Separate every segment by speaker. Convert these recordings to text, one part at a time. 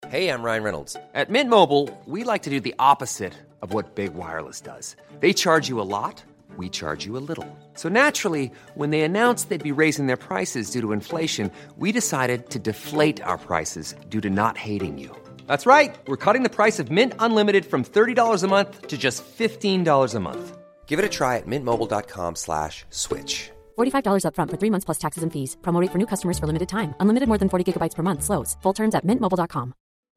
Speaker 1: Hey, I'm Ryan Reynolds. At Mint Mobile, we like to do the opposite of what Big Wireless does. They charge you a lot, we charge you a little. So naturally, when they announced they'd be raising their prices due to inflation, we decided to deflate our prices due to not hating you. That's right. We're cutting the price of Mint Unlimited from $30 a month to just $15 a month. Give it a try at mintmobile.com/switch.
Speaker 2: $45 up front for 3 months plus taxes and fees. Promo rate for new customers for limited time. Unlimited more than 40 gigabytes per month. Slows full terms at mintmobile.com.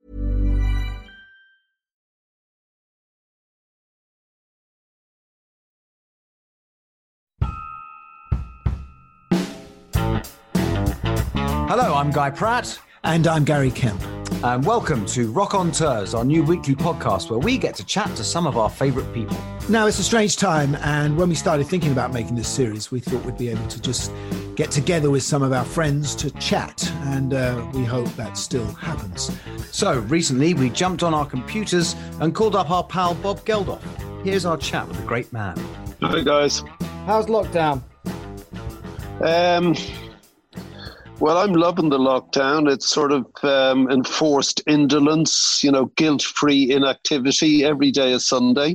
Speaker 3: Hello, I'm Guy Pratt.
Speaker 4: And I'm Gary Kemp.
Speaker 3: And welcome to Rock on Tours, our new weekly podcast where we get to chat to some of our favourite people.
Speaker 4: Now, it's a strange time, and when we started thinking about making this series, we thought we'd be able to just get together with some of our friends to chat, and we hope that still happens.
Speaker 3: So, recently we jumped on our computers and called up our pal Bob Geldof. Here's our chat with the great man.
Speaker 5: Hi, guys.
Speaker 6: How's lockdown?
Speaker 5: Well, I'm loving the lockdown. It's sort of enforced indolence, guilt-free inactivity. Every day is Sunday.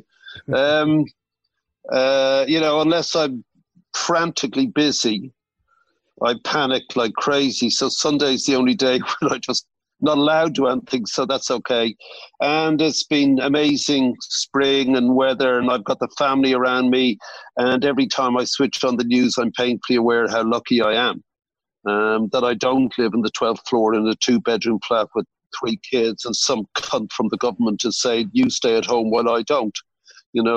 Speaker 5: Unless I'm frantically busy, I panic like crazy. So Sunday's the only day when I just not allowed to do anything. So that's okay. And it's been amazing spring and weather, and I've got the family around me. And every time I switch on the news, I'm painfully aware how lucky I am. That I don't live in the 12th floor in a 2-bedroom flat with 3 kids and some cunt from the government is saying, you stay at home while I don't, and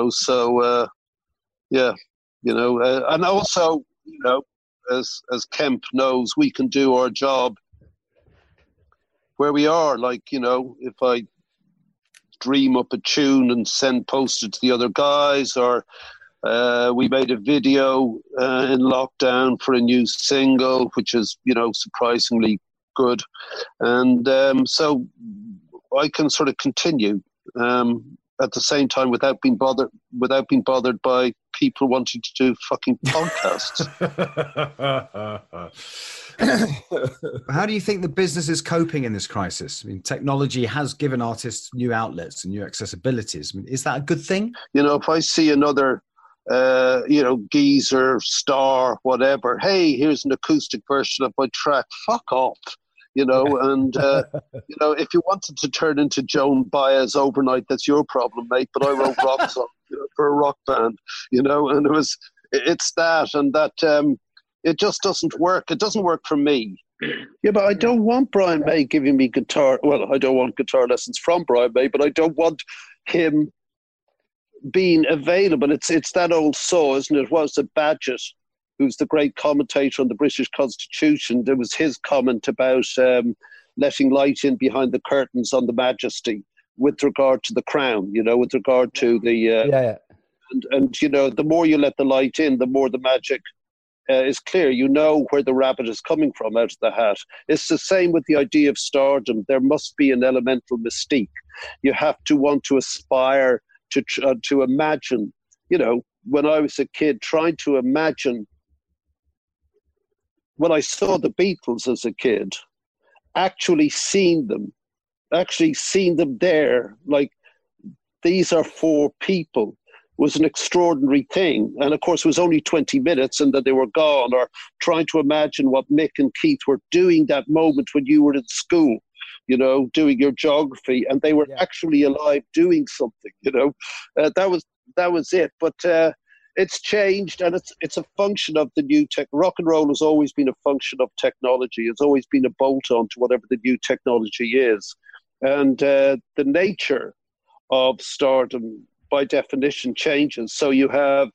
Speaker 5: also, as Kemp knows, we can do our job where we are. Like, if I dream up a tune and post it to the other guys, or we made a video in lockdown for a new single, which is, surprisingly good. And so I can sort of continue at the same time without being bothered by people wanting to do fucking podcasts.
Speaker 3: How do you think the business is coping in this crisis? I mean, technology has given artists new outlets and new accessibilities. I mean, is that a good thing?
Speaker 5: If I see another geezer, star, whatever, hey, here's an acoustic version of my track, fuck off, and, if you wanted to turn into Joan Baez overnight, that's your problem, mate, but I wrote rock songs for a rock band, and it's that, and that, it just doesn't work. It doesn't work for me. Yeah, but I don't want Brian May giving me guitar. Well, I don't want guitar lessons from Brian May, but I don't want him being available. It's that old saw, isn't it? It was the Badgett, who's the great commentator on the British Constitution. There was his comment about letting light in behind the curtains on the Majesty with regard to the crown, with regard to the... And the more you let the light in, the more the magic is clear. You know where the rabbit is coming from out of the hat. It's the same with the idea of stardom. There must be an elemental mystique. You have to want to aspire to imagine, when I was a kid, trying to imagine when I saw the Beatles as a kid, actually seeing them there, like, these are 4 people, was an extraordinary thing. And of course, it was only 20 minutes and then they were gone. Or trying to imagine what Mick and Keith were doing that moment when you were in school, doing your geography, and they were actually alive doing something, that was it. But it's changed, and it's a function of the new tech. Rock and roll has always been a function of technology. It's always been a bolt-on to whatever the new technology is. And the nature of stardom, by definition, changes. So you have,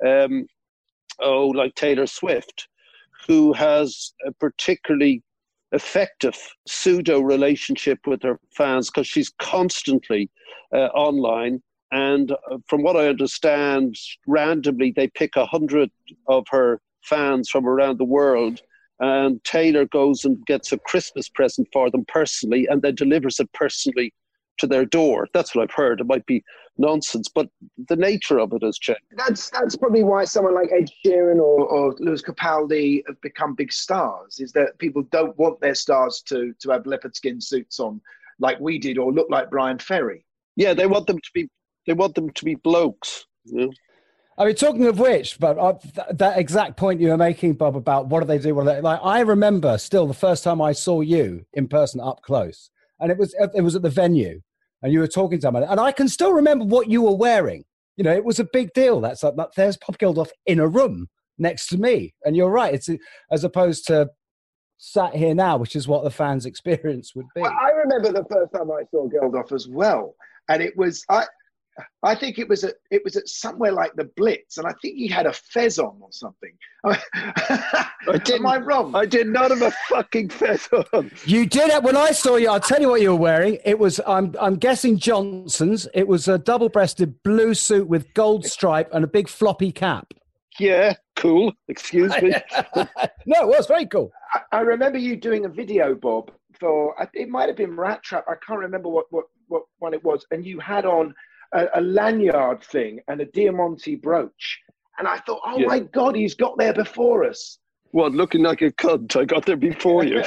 Speaker 5: like Taylor Swift, who has a particularly effective pseudo relationship with her fans because she's constantly online. And from what I understand, randomly they pick 100 of her fans from around the world, and Taylor goes and gets a Christmas present for them personally and then delivers it personally to their door. That's what I've heard. It might be nonsense, but the nature of it has changed.
Speaker 6: That's probably why someone like Ed Sheeran or Lewis Capaldi have become big stars, is that people don't want their stars to have leopard skin suits on like we did or look like Brian Ferry.
Speaker 5: Yeah, they want them to be blokes. You know?
Speaker 7: I mean, talking of which, but that exact point you were making, Bob, about what do they do? Like, I remember still the first time I saw you in person up close, and it was at the venue, and you were talking to someone, and I can still remember what you were wearing. You know, it was a big deal. That's like, there's Bob Geldof in a room next to me, and you're right. It's as opposed to sat here now, which is what the fans' experience would be.
Speaker 6: Well, I remember the first time I saw Geldof as well, and it was I think it was at somewhere like the Blitz, and I think he had a fez on or something. Am I wrong?
Speaker 5: I did not have a fucking fez on.
Speaker 7: You did it when I saw you. I'll tell you what you were wearing. It was I'm guessing Johnson's. It was a double-breasted blue suit with gold stripe and a big floppy cap.
Speaker 5: Yeah, cool. Excuse me.
Speaker 7: No, it was very cool.
Speaker 6: I remember you doing a video, Bob, for it might have been Rat Trap. I can't remember what one it was, and you had on a lanyard thing and a Diamante brooch. And I thought, my God, he's got there before us.
Speaker 5: What, looking like a cunt? I got there before you.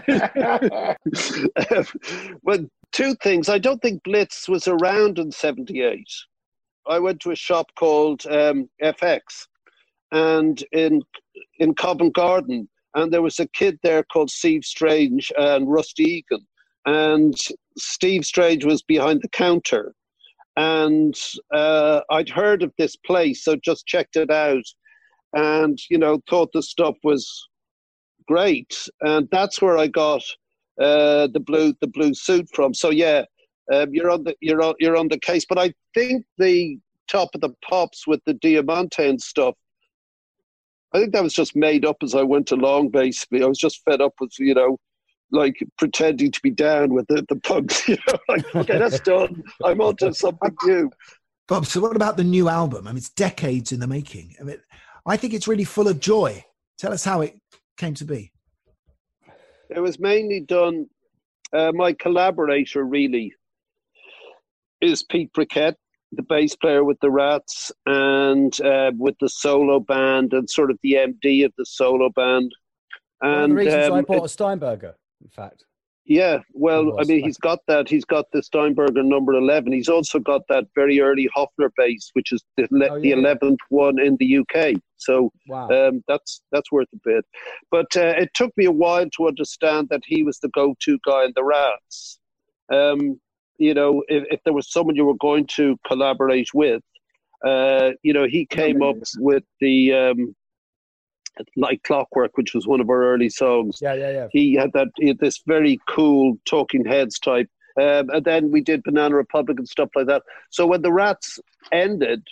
Speaker 5: But two things. I don't think Blitz was around in 78. I went to a shop called FX and in Covent Garden. And there was a kid there called Steve Strange and Rusty Egan. And Steve Strange was behind the counter. And I'd heard of this place, so just checked it out and, thought the stuff was great. And that's where I got the blue suit from. So, yeah, you're on the case. But I think the Top of the Pops with the Diamante and stuff, I think that was just made up as I went along, basically. I was just fed up with, like pretending to be down with the punks, like, okay, that's done. I'm on to something new.
Speaker 4: Bob, so what about the new album? I mean, it's decades in the making. I mean, I think it's really full of joy. Tell us how it came to be.
Speaker 5: It was mainly done, my collaborator really is Pete Briquette, the bass player with the Rats and with the solo band and sort of the MD of the solo band. And
Speaker 7: one of the reasons I bought a Steinberger, in fact.
Speaker 5: Yeah, well, I mean, he's got the Steinberger number 11. He's also got that very early Hofner bass, which is the 11th one in the UK. So
Speaker 7: wow.
Speaker 5: That's worth a bit. But it took me a while to understand that he was the go-to guy in the Rats. If there was someone you were going to collaborate with, he came up with the Like Clockwork, which was one of our early songs.
Speaker 7: Yeah.
Speaker 5: He had this very cool Talking Heads type, and then we did Banana Republic and stuff like that. So when the Rats ended,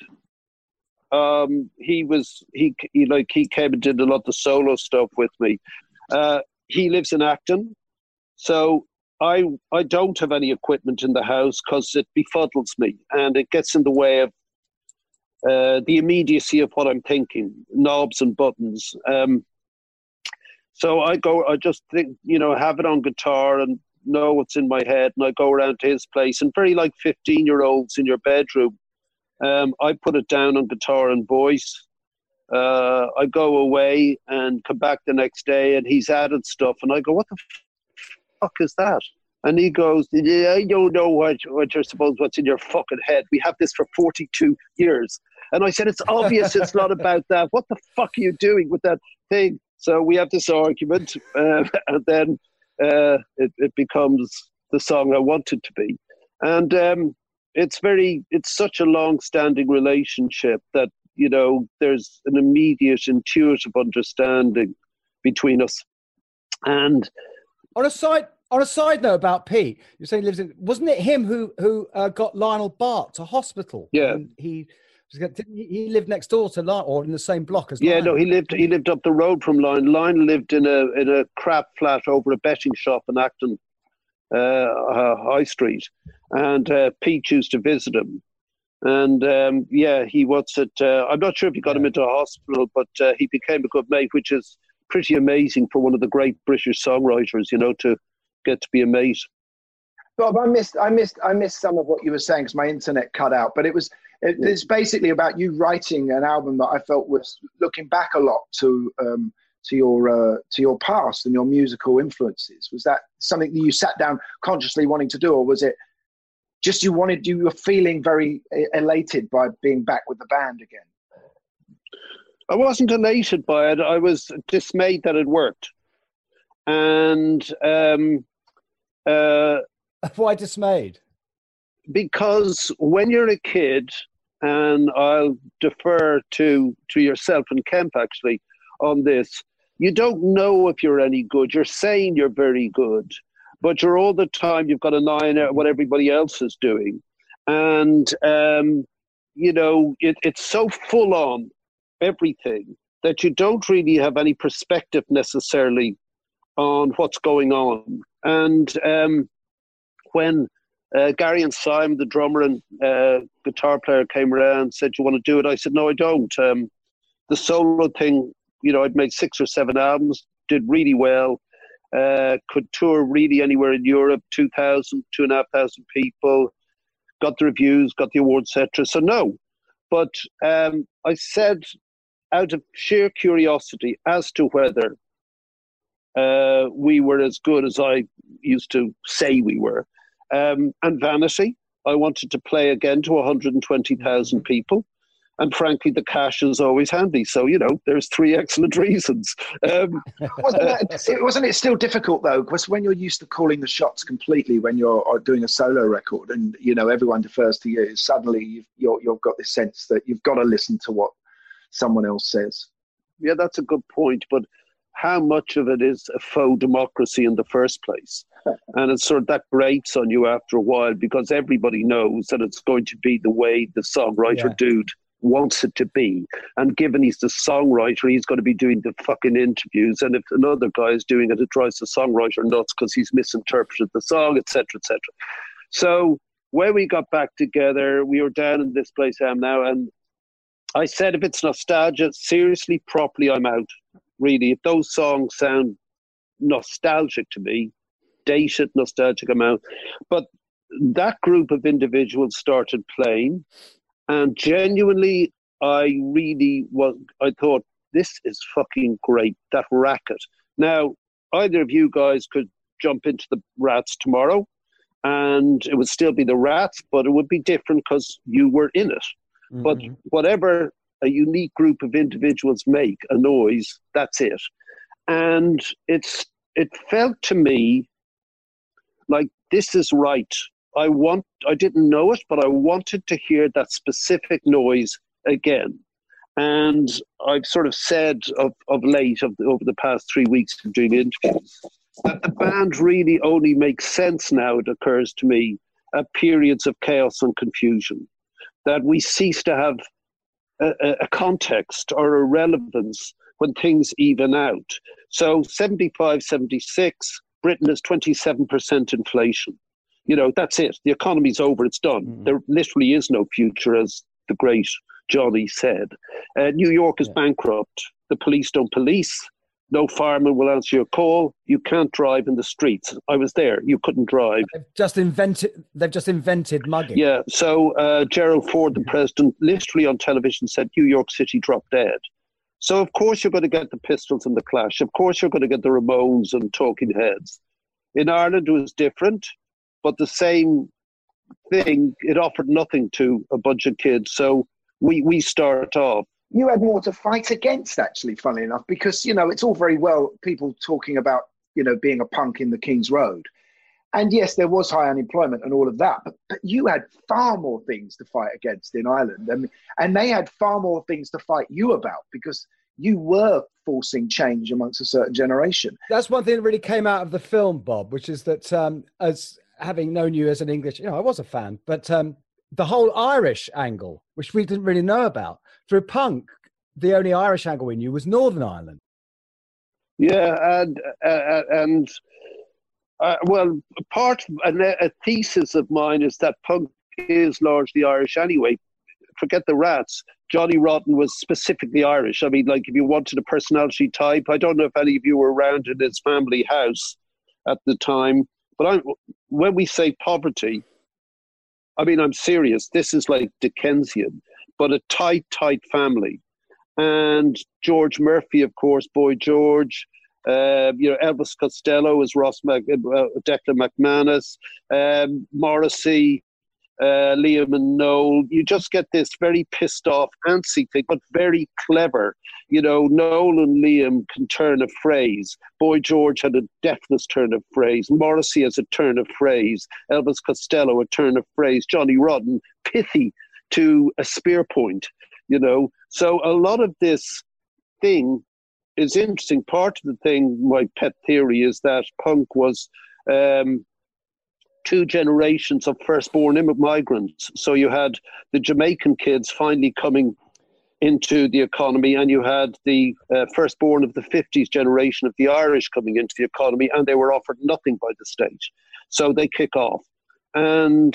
Speaker 5: he came and did a lot of the solo stuff with me. He lives in Acton, so I don't have any equipment in the house because it befuddles me and it gets in the way of the immediacy of what I'm thinking, knobs and buttons. So I just think, have it on guitar and know what's in my head, and I go around to his place, and very like 15-year-olds in your bedroom, I put it down on guitar and voice. I go away and come back the next day, and he's added stuff, and I go, what the fuck is that? And he goes, yeah, I don't know what you're supposed, what's in your fucking head. We have this for 42 years. And I said, it's obvious it's not about that. What the fuck are you doing with that thing? So we have this argument, and then it becomes the song I want it to be. And it's such a long-standing relationship that, there's an immediate intuitive understanding between us. And
Speaker 7: on a side note about Pete, you're saying he lives in. Wasn't it him who got Lionel Bart to hospital?
Speaker 5: Yeah,
Speaker 7: and he lived next door to Lionel, or in the same block as.
Speaker 5: Yeah,
Speaker 7: Lionel.
Speaker 5: no, he lived up the road from Lionel. Lionel lived in a crap flat over a betting shop in Acton High Street, and Pete used to visit him. And he was at. I'm not sure if he got him into a hospital, but he became a good mate, which is pretty amazing for one of the great British songwriters, to get to be a mate.
Speaker 6: Bob, I missed some of what you were saying because my internet cut out. But it's basically about you writing an album that I felt was looking back a lot to to your past and your musical influences? Was that something that you sat down consciously wanting to do, or was it just you were feeling very elated by being back with the band again?
Speaker 5: I wasn't elated by it. I was dismayed that it worked. And
Speaker 7: why dismayed?
Speaker 5: Because when you're a kid, and I'll defer to yourself and Kemp actually on this, you don't know if you're any good. You're saying you're very good, but you're all the time, you've got an eye on what everybody else is doing. And, it's so full on everything that you don't really have any perspective necessarily on what's going on. And when Gary and Simon, the drummer and guitar player, came around and said, "You want to do it?" I said, "No, I don't." The solo thing, I'd made 6 or 7 albums, did really well, could tour really anywhere in Europe, 2,500 people, got the reviews, got the awards, etc. So no. But I said, out of sheer curiosity as to whether we were as good as I used to say we were, and vanity, I wanted to play again to 120,000 people. And frankly, the cash is always handy. So, there's 3 excellent reasons.
Speaker 6: Wasn't it still difficult, though? Because when you're used to calling the shots completely, when you're doing a solo record and, everyone defers to you, suddenly you've got this sense that you've got to listen to what someone else says.
Speaker 5: Yeah, that's a good point. But how much of it is a faux democracy in the first place? And it's sort of that grates on you after a while, because everybody knows that it's going to be the way the songwriter dude wants it to be. And given he's the songwriter, he's going to be doing the fucking interviews. And if another guy is doing it, it drives the songwriter nuts because he's misinterpreted the song, etc., etc. So when we got back together, we were down in this place I am now, and I said, if it's nostalgia, seriously, properly, I'm out. Really, if those songs sound nostalgic to me, dated, nostalgic, I'm out. But that group of individuals started playing, and genuinely, I thought, this is fucking great, that racket. Now, either of you guys could jump into the Rats tomorrow, and it would still be the Rats, but it would be different because you were in it. Mm-hmm. But whatever a unique group of individuals make a noise, that's it. And it felt to me like, this is right. I didn't know it, but I wanted to hear that specific noise again. And I've sort of said of late, over the past 3 weeks of doing interviews, that the band really only makes sense now, it occurs to me, at periods of chaos and confusion. That we cease to have a context or a relevance when things even out. So 75, 76, Britain has 27% inflation. That's it. The economy's over. It's done. Mm-hmm. There literally is no future, as the great Johnny said. New York is bankrupt. The police don't police. No fireman will answer your call. You can't drive in the streets. I was there. You couldn't drive. They've just
Speaker 7: invented mugging.
Speaker 5: Yeah. So Gerald Ford, the president, literally on television said New York City dropped dead. So of course you're going to get the Pistols and the Clash. Of course you're going to get the Ramones and Talking Heads. In Ireland it was different, but the same thing. It offered nothing to a bunch of kids. So we start off.
Speaker 6: You had more to fight against, actually, funnily enough, because, it's all very well people talking about, being a punk in the King's Road. And yes, there was high unemployment and all of that, but you had far more things to fight against in Ireland. And they had far more things to fight you about, because you were forcing change amongst a certain generation.
Speaker 7: That's one thing that really came out of the film, Bob, which is that as having known you as an English, I was a fan, but the whole Irish angle, which we didn't really know about. Through punk, the only Irish angle we knew was Northern Ireland.
Speaker 5: Yeah, and a thesis of mine is that punk is largely Irish anyway. Forget the Rats. Johnny Rotten was specifically Irish. I mean, like, if you wanted a personality type, I don't know if any of you were around in his family house at the time, but when we say poverty, I mean, I'm serious. This is like Dickensian, but a tight family. and George Murphy, of course, Boy George. Elvis Costello as Declan McManus, Morrissey, Liam and Noel. You just get this very pissed off, antsy thing, but very clever. Noel and Liam can turn a phrase. Boy George had a deftness turn of phrase. Morrissey has a turn of phrase. Elvis Costello a turn of phrase. Johnny Rotten, pithy to a spear point. So a lot of this thing is interesting. Part of the thing, my pet theory, is that punk was 2 generations of firstborn migrants. So you had the Jamaican kids finally coming into the economy, and you had the firstborn of the 50s generation of the Irish coming into the economy, and they were offered nothing by the state. So they kick off. And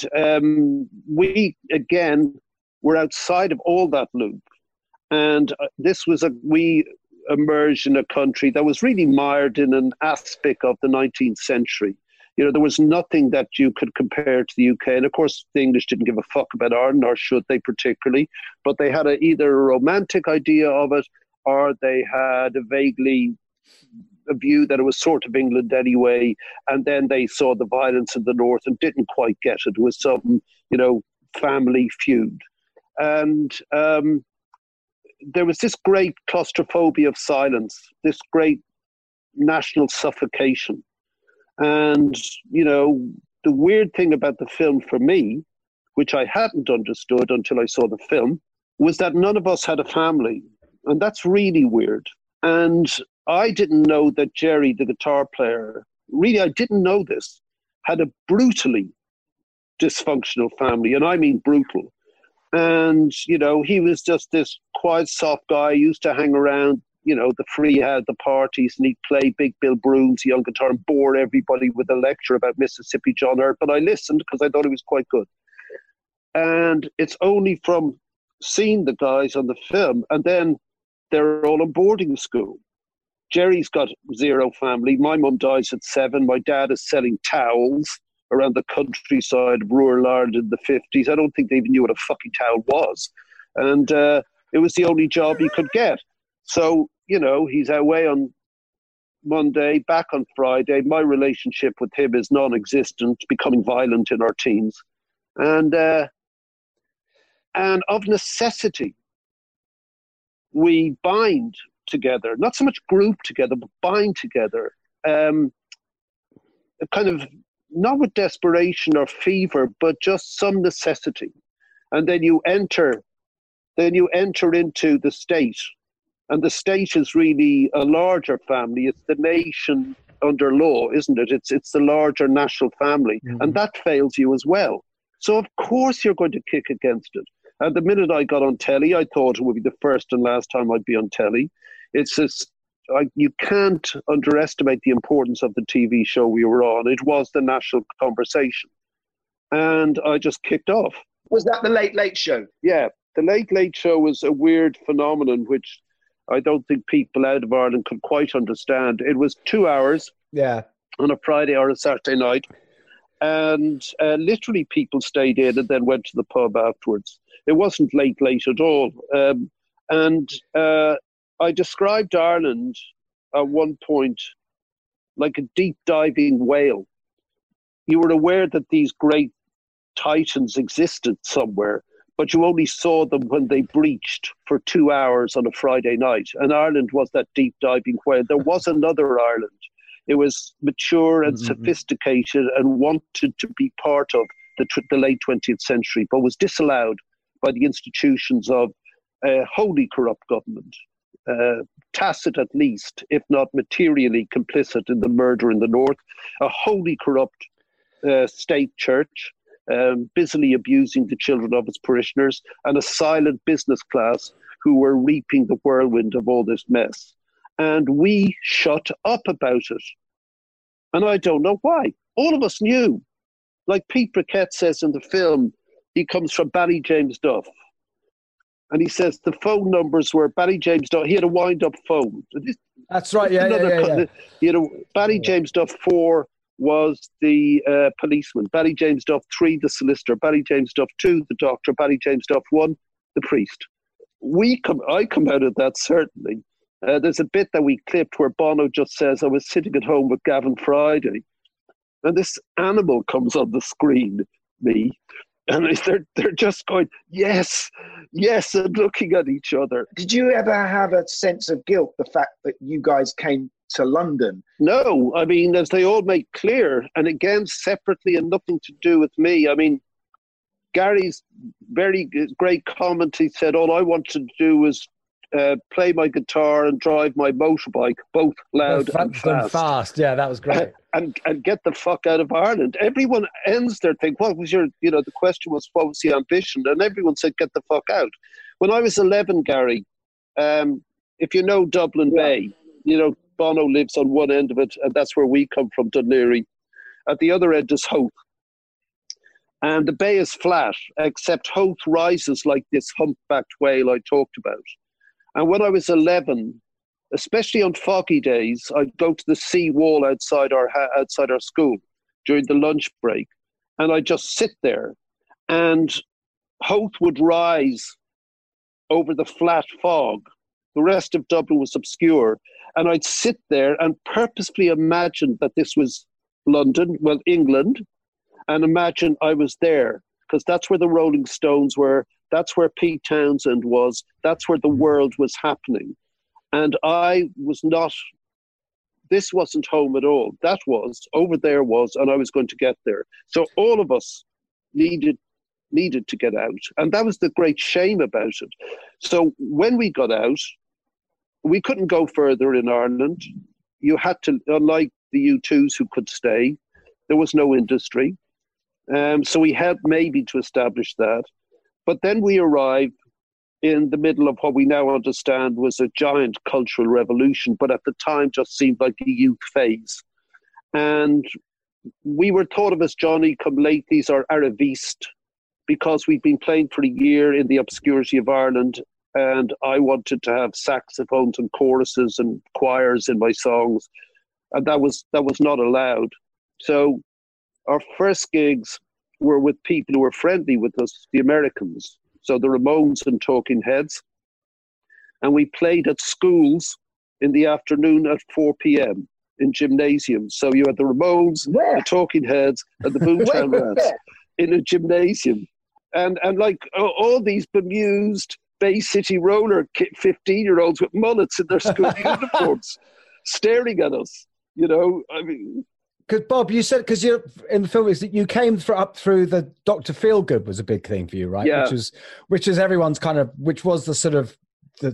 Speaker 5: we, again, were outside of all that loop. And we emerged in a country that was really mired in an aspect of the 19th century. There was nothing that you could compare to the UK. And of course, the English didn't give a fuck about Ireland, or should they particularly, but they had either a romantic idea of it, or they had a view that it was sort of England anyway. And then they saw the violence in the north and didn't quite get it. It was some, family feud. And there was this great claustrophobia of silence, this great national suffocation. And, the weird thing about the film for me, which I hadn't understood until I saw the film, was that none of us had a family. And that's really weird. And I didn't know that Jerry, the guitar player, really, I didn't know this, had a brutally dysfunctional family. And I mean brutal. And, he was just this quiet, soft guy, used to hang around, the the parties, and he'd play Big Bill Broon's young guitar and bore everybody with a lecture about Mississippi John Hurt. But I listened because I thought he was quite good. And it's only from seeing the guys on the film, and then they're all in boarding school. Jerry's got 0 family. My mum dies at 7. My dad is selling towels around the countryside of rural Ireland in the 50s. I don't think they even knew what a fucking towel was. And it was the only job he could get. So, he's away on Monday, back on Friday. My relationship with him is non-existent, becoming violent in our teens. And of necessity, we bind together, not so much group together, but bind together, kind of not with desperation or fever, but just some necessity. And then you enter into the state. And the state is really a larger family. It's the nation under law, isn't it? It's the larger national family. Mm-hmm. And that fails you as well. So of course you're going to kick against it. And the minute I got on telly, I thought it would be the first and last time I'd be on telly. It's just, you can't underestimate the importance of the TV show we were on. It was the national conversation. And I just kicked off.
Speaker 6: Was that the Late Late Show?
Speaker 5: Yeah. The Late Late Show was a weird phenomenon, which I don't think people out of Ireland could quite understand. It was 2 hours on a Friday or a Saturday night. And literally people stayed in and then went to the pub afterwards. It wasn't late at all. And I described Ireland at one point like a deep diving whale. You were aware that these great titans existed somewhere, but you only saw them when they breached for 2 hours on a Friday night. And Ireland was that deep diving whale. There was another Ireland. It was mature and sophisticated and wanted to be part of the late 20th century, but was disallowed by the institutions of a wholly corrupt government, tacit at least, if not materially complicit in the murder in the north, a wholly corrupt state church, busily abusing the children of its parishioners, and a silent business class who were reaping the whirlwind of all this mess. And we shut up about it. And I don't know why. All of us knew. Like Pete Briquette says in the film, he comes from Ballyjames Duff. And he says the phone numbers were Ballyjames Duff. He had a wind-up phone.
Speaker 7: That's right, yeah.
Speaker 5: Ballyjames Duff 4 was the policeman. Ballyjames Duff 3, the solicitor. Ballyjames Duff 2, the doctor. Ballyjames Duff 1, the priest. I come out of that, certainly. There's a bit that we clipped where Bono just says, I was sitting at home with Gavin Friday, and this animal comes on the screen, me, and they're just going, yes, and looking at each other.
Speaker 6: Did you ever have a sense of guilt, the fact that you guys came to London?
Speaker 5: No, I mean, as they all make clear, and again, separately and nothing to do with me. I mean, Gary's very great comment, he said, all I wanted to do was play my guitar and drive my motorbike, both loud and fast.
Speaker 7: Yeah, that was great.
Speaker 5: And get the fuck out of Ireland. Everyone ends their thing. What was your, the question was, what was the ambition? And everyone said, get the fuck out. When I was 11, Gary, if you know Dublin Bay, Bono lives on one end of it, and that's where we come from, Dún Laoghaire. At the other end is Howth. And the bay is flat, except Howth rises like this humpbacked whale I talked about. And when I was 11, especially on foggy days, I'd go to the sea wall outside our school during the lunch break, and I'd just sit there, and Howth would rise over the flat fog. The rest of Dublin was obscure, and I'd sit there and purposefully imagine that this was London, well, England, and imagine I was there, because that's where the Rolling Stones were. That's where Pete Townsend was. That's where the world was happening. And I was not, this wasn't home at all. That was, over there was, and I was going to get there. So all of us needed to get out. And that was the great shame about it. So when we got out, we couldn't go further in Ireland. You had to, unlike the U2s who could stay, there was no industry. So we had maybe to establish that. But then we arrived in the middle of what we now understand was a giant cultural revolution, but at the time just seemed like a youth phase. And we were thought of as Johnny come latelys or Arabiste, because we'd been playing for a year in the obscurity of Ireland, and I wanted to have saxophones and choruses and choirs in my songs, and that was not allowed. So our first gigs were with people who were friendly with us, the Americans. So the Ramones and Talking Heads. And we played at schools in the afternoon at 4 p.m. in gymnasiums. So you had the Ramones, the Talking Heads, and the Boomtown Rats in a gymnasium. And like all these bemused Bay City roller 15-year-olds with mullets in their school uniforms staring at us, I mean...
Speaker 7: Because Bob, you said, because you're in the film, is that you came up through the Dr. Feelgood was a big thing for you, right?
Speaker 5: Yeah.
Speaker 7: Which is everyone's which was the sort of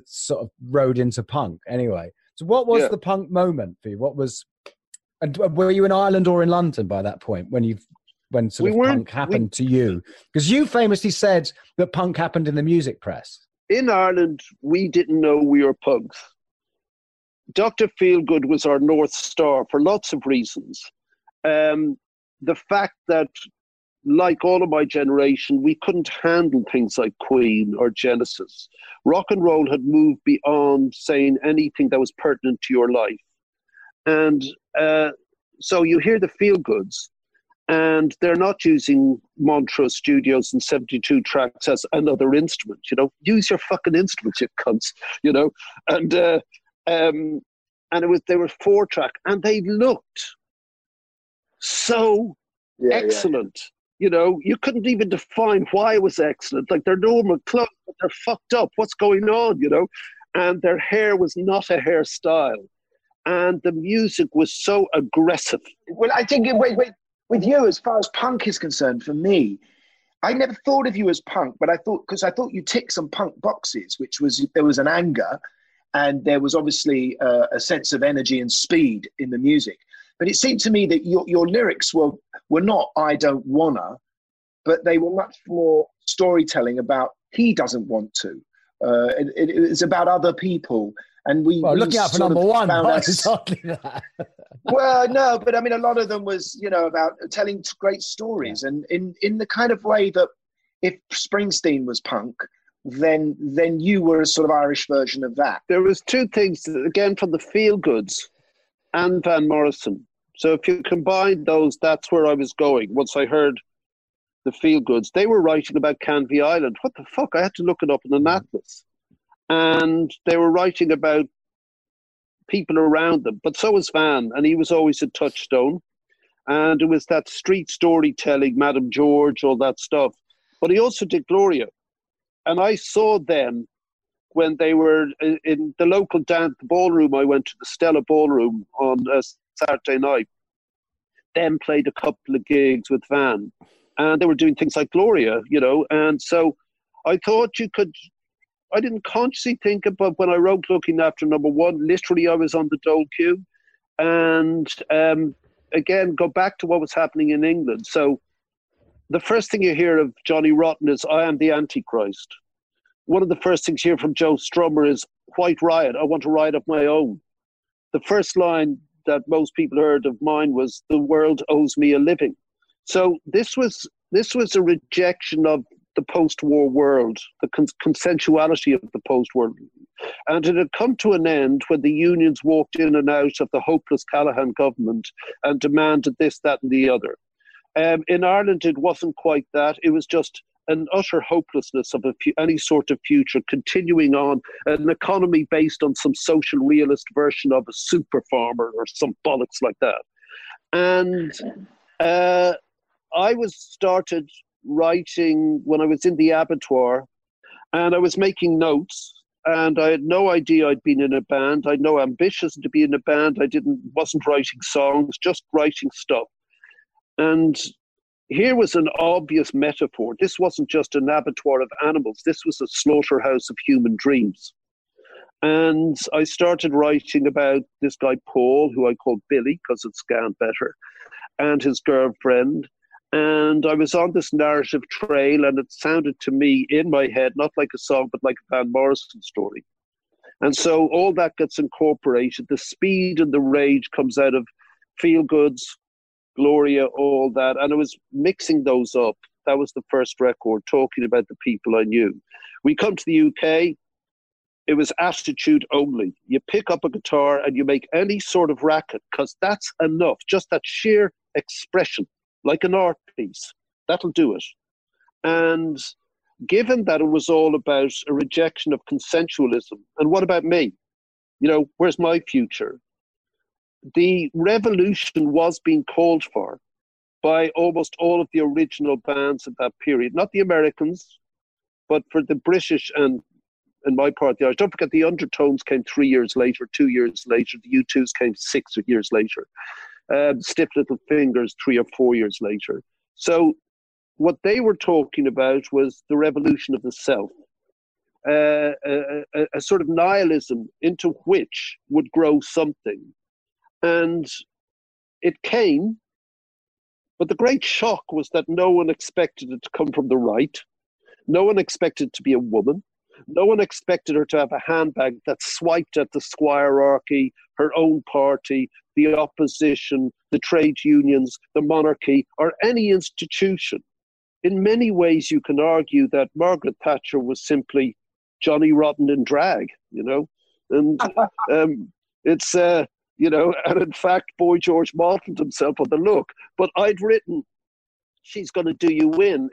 Speaker 7: road into punk anyway. So what was the punk moment for you? And were you in Ireland or in London by that point when punk happened to you? Because you famously said that punk happened in the music press.
Speaker 5: In Ireland, we didn't know we were punks. Dr. Feelgood was our North Star for lots of reasons. The fact that, like all of my generation, we couldn't handle things like Queen or Genesis. Rock and roll had moved beyond saying anything that was pertinent to your life. And so you hear the Feelgoods, and they're not using Montreux Studios and 72 tracks as another instrument. Use your fucking instruments, you cunts. And they were 4-track, and they looked so excellent. You couldn't even define why it was excellent. Like, they're normal clothes, but they're fucked up. What's going on, And their hair was not a hairstyle. And the music was so aggressive.
Speaker 6: Well, I think, with you, as far as punk is concerned, for me, I never thought of you as punk, but I thought you ticked some punk boxes, which was, there was an anger, and there was obviously a sense of energy and speed in the music. But it seemed to me that your lyrics were not "I don't wanna," but they were much more storytelling about he doesn't want to. It's about other people. And
Speaker 7: looking out for number one, exactly that.
Speaker 6: Well, no, but I mean, a lot of them was, about telling great stories, and in the kind of way that if Springsteen was punk, then you were a sort of Irish version of that.
Speaker 5: There was two things, again, from the Feelgoods and Van Morrison. So if you combine those, that's where I was going. Once I heard the Feelgoods, they were writing about Canvey Island. What the fuck? I had to look it up in an atlas. And they were writing about people around them. But so was Van, and he was always a touchstone. And it was that street storytelling, Madame George, all that stuff. But he also did Gloria. And I saw them when they were in the local dance ballroom. I went to the Stella Ballroom on a Saturday night. Them played a couple of gigs with Van. And they were doing things like Gloria, you know. And so I thought I didn't consciously think about when I wrote Looking After Number One, literally I was on the dole queue. And again, go back to what was happening in England. So the first thing you hear of Johnny Rotten is, I am the Antichrist. One of the first things you hear from Joe Strummer is, White Riot, I want a riot of my own. The first line that most people heard of mine was, the world owes me a living. So this was a rejection of the post-war world, the consensuality of the post-war. And it had come to an end when the unions walked in and out of the hopeless Callaghan government and demanded this, that and the other. In Ireland, it wasn't quite that. It was just an utter hopelessness of any sort of future, continuing on an economy based on some social realist version of a super farmer or some bollocks like that. And I started writing when I was in the abattoir, and I was making notes, and I had no idea I'd been in a band. I had no ambitions to be in a band. Wasn't writing songs, just writing stuff. And here was an obvious metaphor. This wasn't just an abattoir of animals. This was a slaughterhouse of human dreams. And I started writing about this guy, Paul, who I called Billy because it scanned better, and his girlfriend. And I was on this narrative trail, and it sounded to me in my head, not like a song, but like a Van Morrison story. And so all that gets incorporated. The speed and the rage comes out of Feel Goods, Gloria, all that. And I was mixing those up. That was the first record, talking about the people I knew. We come to the UK, it was attitude only. You pick up a guitar and you make any sort of racket, because that's enough. Just that sheer expression, like an art piece, that'll do it. And given that it was all about a rejection of consensualism, and what about me? You know, where's my future? The revolution was being called for by almost all of the original bands of that period. Not the Americans, but for the British and my part, the Irish. Don't forget the Undertones came 3 years later, 2 years later. The U2s came 6 years later. Stiff Little Fingers 3 or 4 years later. So what they were talking about was the revolution of the self, a sort of nihilism into which would grow something. And it came, but the great shock was that no one expected it to come from the right. No one expected it to be a woman. No one expected her to have a handbag that swiped at the squirearchy, her own party, the opposition, the trade unions, the monarchy, or any institution. In many ways, you can argue that Margaret Thatcher was simply Johnny Rotten in drag, you know? And it's, you know, and in fact, Boy George modeled himself on the look. But I'd written, She's Gonna Do You In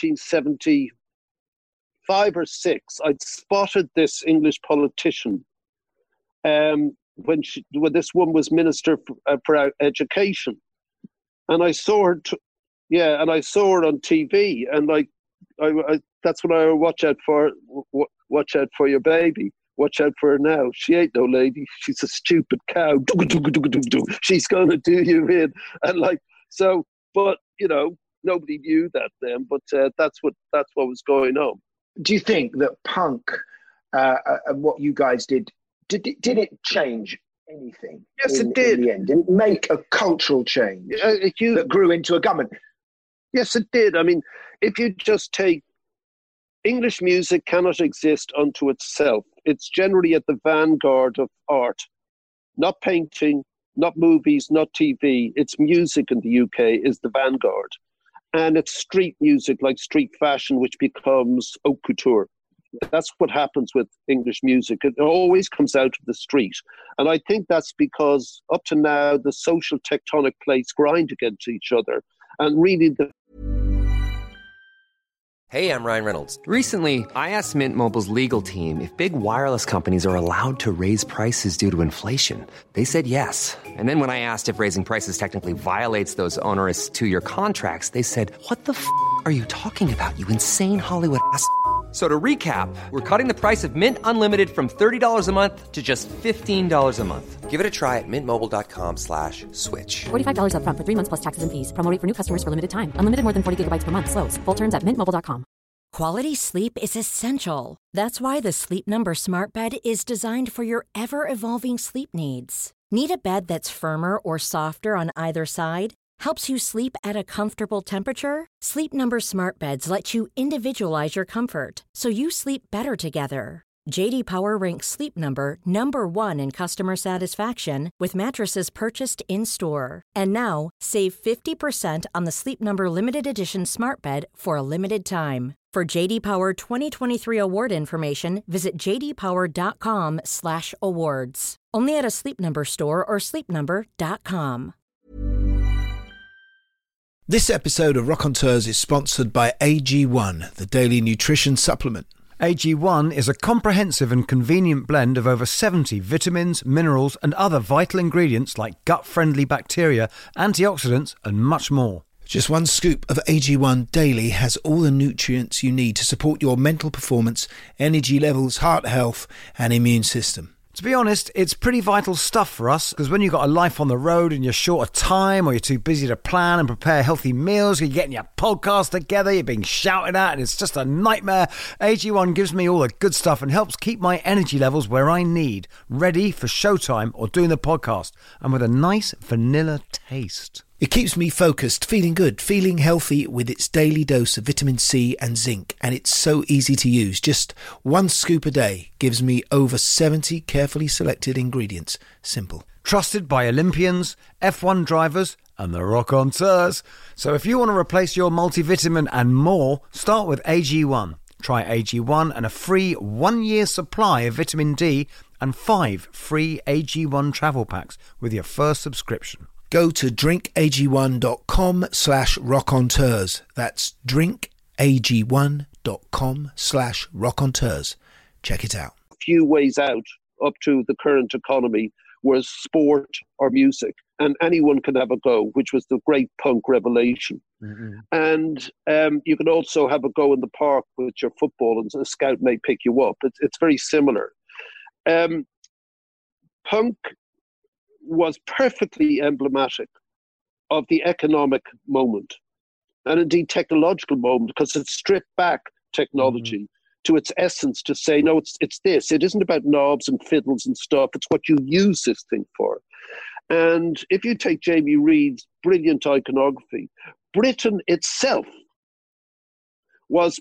Speaker 5: 1975 or 6. I'd spotted this English politician when this woman was Minister for Education, and I saw her. And I saw her on TV, and like, that's when I watch out for your baby. Watch out for her now. She ain't no lady. She's a stupid cow. She's gonna do you in, and like so. But you know, nobody knew that then. But that's what was going on.
Speaker 6: Do you think that punk and what you guys did it change anything?
Speaker 5: Yes, it did.
Speaker 6: In the end, did it make a cultural change that grew into a government?
Speaker 5: Yes, it did. I mean, if you just take English music cannot exist unto itself. It's generally at the vanguard of art, not painting, not movies, not TV. It's music in the UK is the vanguard. And it's street music, like street fashion, which becomes haute couture. That's what happens with English music. It always comes out of the street. And I think that's because up to now, the social tectonic plates grind against each other. And really
Speaker 1: Hey, I'm Ryan Reynolds. Recently, I asked Mint Mobile's legal team if big wireless companies are allowed to raise prices due to inflation. They said yes. And then when I asked if raising prices technically violates those onerous 2-year contracts, they said, "What the f*** are you talking about, you insane Hollywood ass?" So to recap, we're cutting the price of Mint Unlimited from $30 a month to just $15 a month. Give it a try at mintmobile.com/switch.
Speaker 2: $45 up front for 3 months plus taxes and fees. Promo rate for new customers for limited time. Unlimited more than 40 gigabytes per month. Slows full terms at mintmobile.com.
Speaker 8: Quality sleep is essential. That's why the Sleep Number Smart Bed is designed for your ever-evolving sleep needs. Need a bed that's firmer or softer on either side? Helps you sleep at a comfortable temperature? Sleep Number Smart Beds let you individualize your comfort, so you sleep better together. J.D. Power ranks Sleep Number number 1 in customer satisfaction with mattresses purchased in-store. And now, save 50% on the Sleep Number Limited Edition Smart Bed for a limited time. For J.D. Power 2023 award information, visit jdpower.com/awards. Only at a Sleep Number store or sleepnumber.com.
Speaker 4: This episode of Raconteurs is sponsored by AG1, the daily nutrition supplement.
Speaker 3: AG1 is a comprehensive and convenient blend of over 70 vitamins, minerals and other vital ingredients like gut-friendly bacteria, antioxidants and much more.
Speaker 4: Just one scoop of AG1 daily has all the nutrients you need to support your mental performance, energy levels, heart health and immune system.
Speaker 3: To be honest, it's pretty vital stuff for us because when you've got a life on the road and you're short of time or you're too busy to plan and prepare healthy meals, you're getting your podcast together, you're being shouted at and it's just a nightmare, AG1 gives me all the good stuff and helps keep my energy levels where I need, ready for showtime or doing the podcast, and with a nice vanilla taste.
Speaker 4: It keeps me focused, feeling good, feeling healthy with its daily dose of vitamin C and zinc, and it's so easy to use. Just one scoop a day gives me over 70 carefully selected ingredients. Simple.
Speaker 3: Trusted by Olympians, F1 drivers and the Raconteurs. So if you want to replace your multivitamin and more, start with AG1. Try AG1 and a free 1-year supply of vitamin D and 5 free AG1 travel packs with your first subscription.
Speaker 4: Go to drinkag1.com/raconteurs. That's drinkag1.com/raconteurs. Check it out.
Speaker 5: A few ways out up to the current economy was sport or music, and anyone can have a go, which was the great punk revelation. Mm-hmm. And you can also have a go in the park with your football and a scout may pick you up. It's very similar. Punk was perfectly emblematic of the economic moment and indeed technological moment, because it stripped back technology to its essence to say, no, it's this. It isn't about knobs and fiddles and stuff. It's what you use this thing for. And if you take Jamie Reid's brilliant iconography, Britain itself was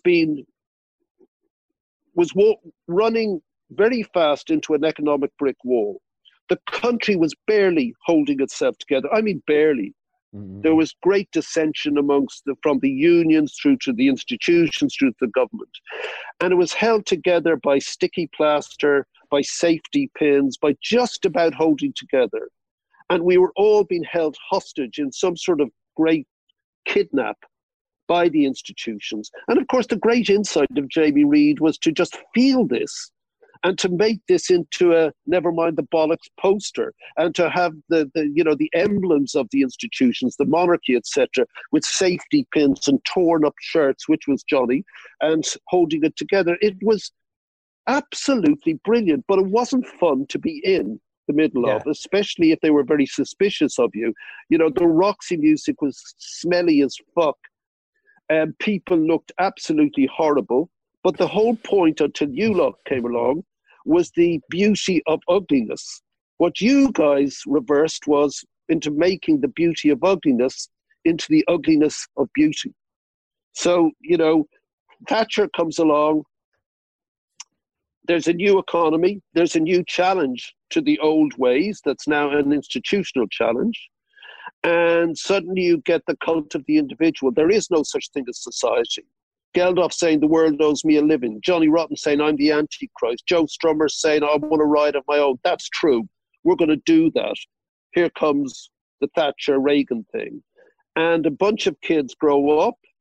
Speaker 5: running very fast into an economic brick wall. The country was barely holding itself together. I mean, barely. Mm-hmm. There was great dissension from the unions through to the institutions, through to the government. And it was held together by sticky plaster, by safety pins, by just about holding together. And we were all being held hostage in some sort of great kidnap by the institutions. And of course, the great insight of Jamie Reid was to just feel this and to make this into a never mind the bollocks poster, and to have the emblems of the institutions, the monarchy, etc., with safety pins and torn up shirts, which was Johnny, and holding it together. It was absolutely brilliant, but it wasn't fun to be in the middle of, especially if they were very suspicious of you. You know, the Roxy music was smelly as fuck, and people looked absolutely horrible. But the whole point, until you lot came along, was the beauty of ugliness. What you guys reversed was into making the beauty of ugliness into the ugliness of beauty. So, you know, Thatcher comes along. There's a new economy. There's a new challenge to the old ways. That's now an institutional challenge. And suddenly you get the cult of the individual. There is no such thing as society. Geldof saying the world owes me a living. Johnny Rotten saying I'm the Antichrist. Joe Strummer saying I want to ride on my own. That's true. We're going to do that. Here comes the Thatcher Reagan thing. And a bunch of kids grow up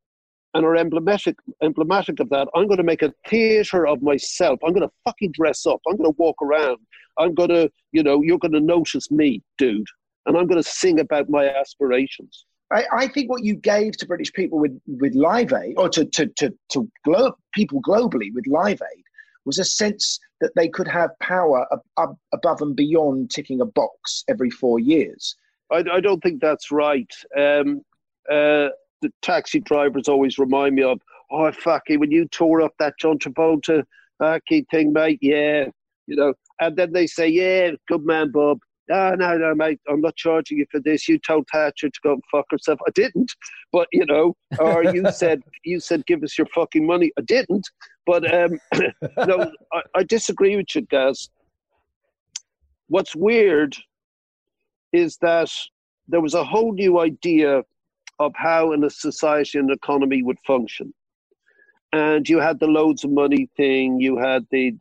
Speaker 5: and are emblematic of that. I'm going to make a theatre of myself. I'm going to fucking dress up. I'm going to walk around. I'm going to, you're going to notice me, dude. And I'm going to sing about my aspirations.
Speaker 6: I think what you gave to British people with Live Aid, or to people globally with Live Aid, was a sense that they could have power above and beyond ticking a box every 4 years.
Speaker 5: I don't think that's right. The taxi drivers always remind me of, oh, fucky, when you tore up that John Travolta fucky thing, mate, yeah. And then they say, yeah, good man, Bob. No, mate, I'm not charging you for this. You told Thatcher to go and fuck herself. I didn't, but, or you said, give us your fucking money. I didn't, but, no, I disagree with you, Gaz. What's weird is that there was a whole new idea of how in a society and economy would function. And you had the loads of money thing, you had the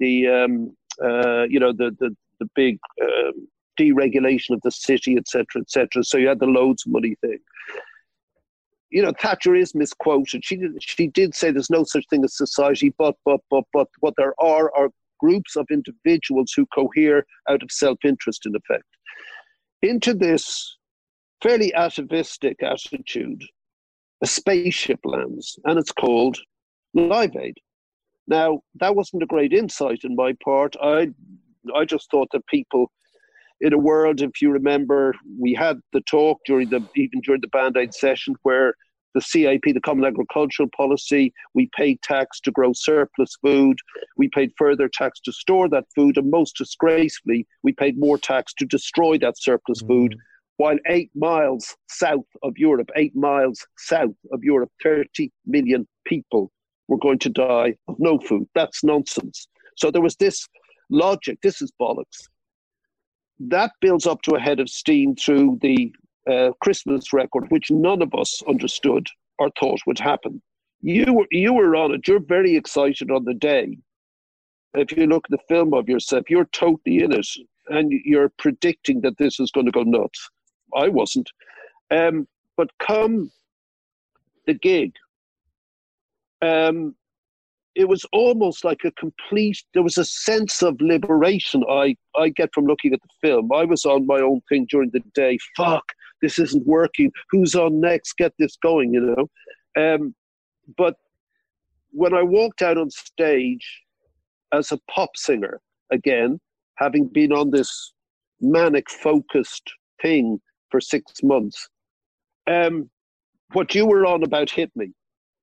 Speaker 5: big deregulation of the city, etc., etc. So you had the loads of money thing. Thatcher is misquoted. She did say there's no such thing as society, but what there are groups of individuals who cohere out of self-interest, in effect. Into this fairly atavistic attitude, a spaceship lands, and it's called Live Aid. Now, that wasn't a great insight on my part. I just thought that people in a world, if you remember, we had the talk during the Band-Aid session where the CAP, the Common Agricultural Policy, we paid tax to grow surplus food, we paid further tax to store that food, and most disgracefully, we paid more tax to destroy that surplus food, while 8 miles south of Europe, 30 million people were going to die of no food. That's nonsense. So there was this logic, this is bollocks. That builds up to a head of steam through the Christmas record, which none of us understood or thought would happen. You were on it. You're very excited on the day. If you look at the film of yourself, you're totally in it, and you're predicting that this is going to go nuts. I wasn't. But come the gig, it was almost like there was a sense of liberation I get from looking at the film. I was on my own thing during the day. Fuck, this isn't working. Who's on next? Get this going, But when I walked out on stage as a pop singer, again, having been on this manic-focused thing for 6 months, what you were on about hit me.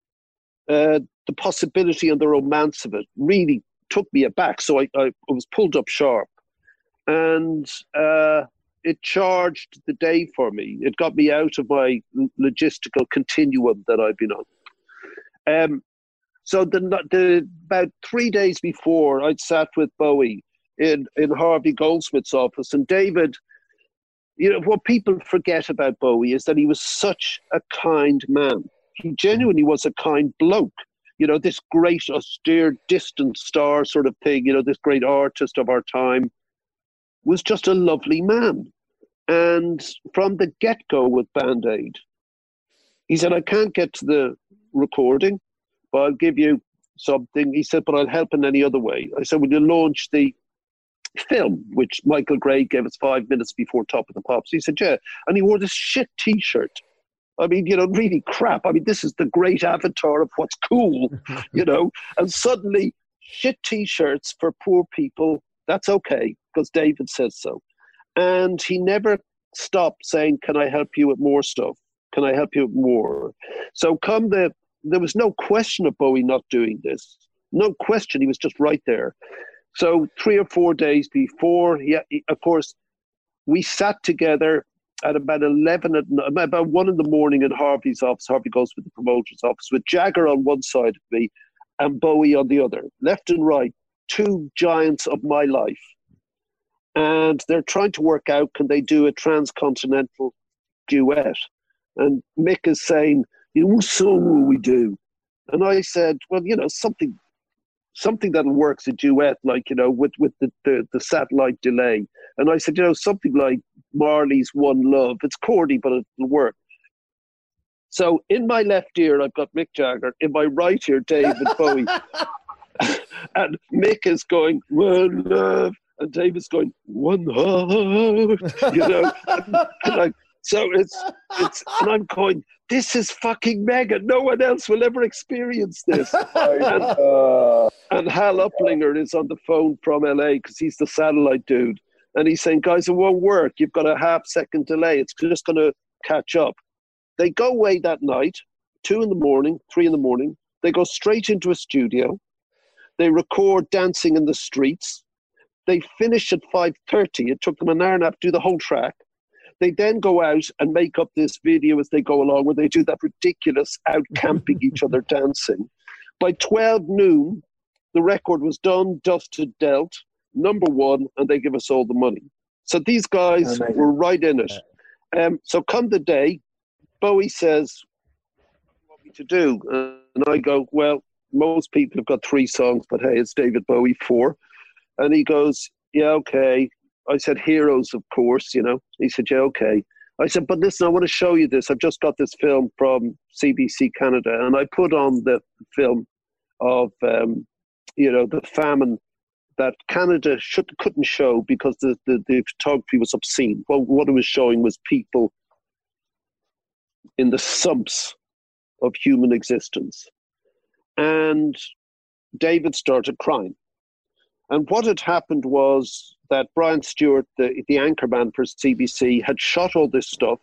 Speaker 5: The possibility and the romance of it really took me aback. So I was pulled up sharp. And it charged the day for me. It got me out of my logistical continuum that I've been on. So about 3 days before, I'd sat with Bowie in Harvey Goldsmith's office. And David, what people forget about Bowie is that he was such a kind man. He genuinely was a kind bloke. This great, austere, distant star sort of thing, this great artist of our time, was just a lovely man. And from the get-go with Band-Aid, he said, I can't get to the recording, but I'll give you something. He said, but I'll help in any other way. I said, will you launch the film, which Michael Gray gave us 5 minutes before Top of the Pops? He said, yeah. And he wore this shit T-shirt. I mean, really crap. I mean, this is the great avatar of what's cool, and suddenly shit T-shirts for poor people, that's okay, because David says so. And he never stopped saying, can I help you with more stuff? Can I help you with more? So there was no question of Bowie not doing this. No question, he was just right there. So 3 or 4 days before, of course, we sat together at about 1 in the morning in Harvey's office. Harvey goes with the promoter's office, with Jagger on one side of me and Bowie on the other, left and right, 2 giants of my life. And they're trying to work out, can they do a transcontinental duet? And Mick is saying, what song will we do? And I said, well, something that'll work as a duet, like, with the satellite delay. And I said, something like Marley's One Love. It's corny, but it'll work. So in my left ear, I've got Mick Jagger. In my right ear, David Bowie. And Mick is going, one love. And David's going, one heart. So it's, and I'm going, this is fucking mega. No one else will ever experience this. And Hal Uplinger is on the phone from LA because he's the satellite dude. And he's saying, guys, it won't work. You've got a half-second delay. It's just going to catch up. They go away that night, 2 a.m, 3 a.m. They go straight into a studio. They record Dancing in the Streets. They finish at 5:30. It took them an hour and a half to do the whole track. They then go out and make up this video as they go along where they do that ridiculous out camping each other dancing. By 12 noon, the record was done, dusted, dealt, #1, and they give us all the money. So these guys were right in it. So come the day, Bowie says, what do you want me to do? And I go, well, most people have got 3 songs, but hey, it's David Bowie, 4. And he goes, yeah, okay. I said, Heroes, of course, He said, yeah, okay. I said, but listen, I want to show you this. I've just got this film from CBC Canada. And I put on the film of, the famine that Canada couldn't show because the photography was obscene. Well, what it was showing was people in the sumps of human existence. And David started crying. And what had happened was that Brian Stewart, the anchorman for CBC, had shot all this stuff.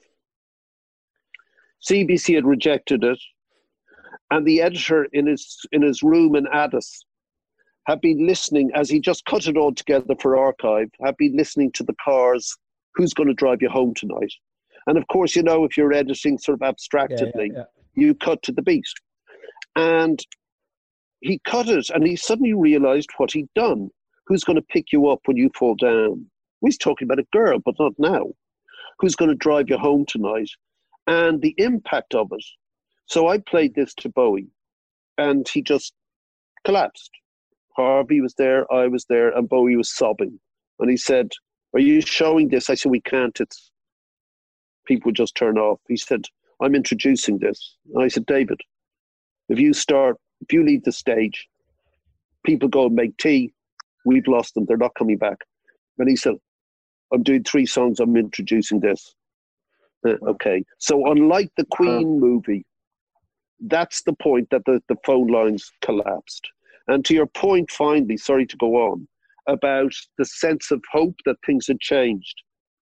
Speaker 5: CBC had rejected it. And the editor in his room in Addis had been listening, as he just cut it all together for archive, had been listening to the Cars, Who's Going to Drive You Home Tonight? And of course, if you're editing sort of abstractedly, you cut to the beat. And he cut it, and he suddenly realized what he'd done. Who's going to pick you up when you fall down? He's talking about a girl, but not now. Who's going to drive you home tonight? And the impact of it. So I played this to Bowie, and he just collapsed. Harvey was there, I was there, and Bowie was sobbing. And he said, are you showing this? I said, we can't. People would just turn off. He said, I'm introducing this. And I said, David, if you leave the stage, people go and make tea, we've lost them, they're not coming back. And he said, I'm doing 3 songs, I'm introducing this. Okay. So unlike the Queen movie, that's the point that the phone lines collapsed. And to your point, finally, sorry to go on, about the sense of hope that things had changed.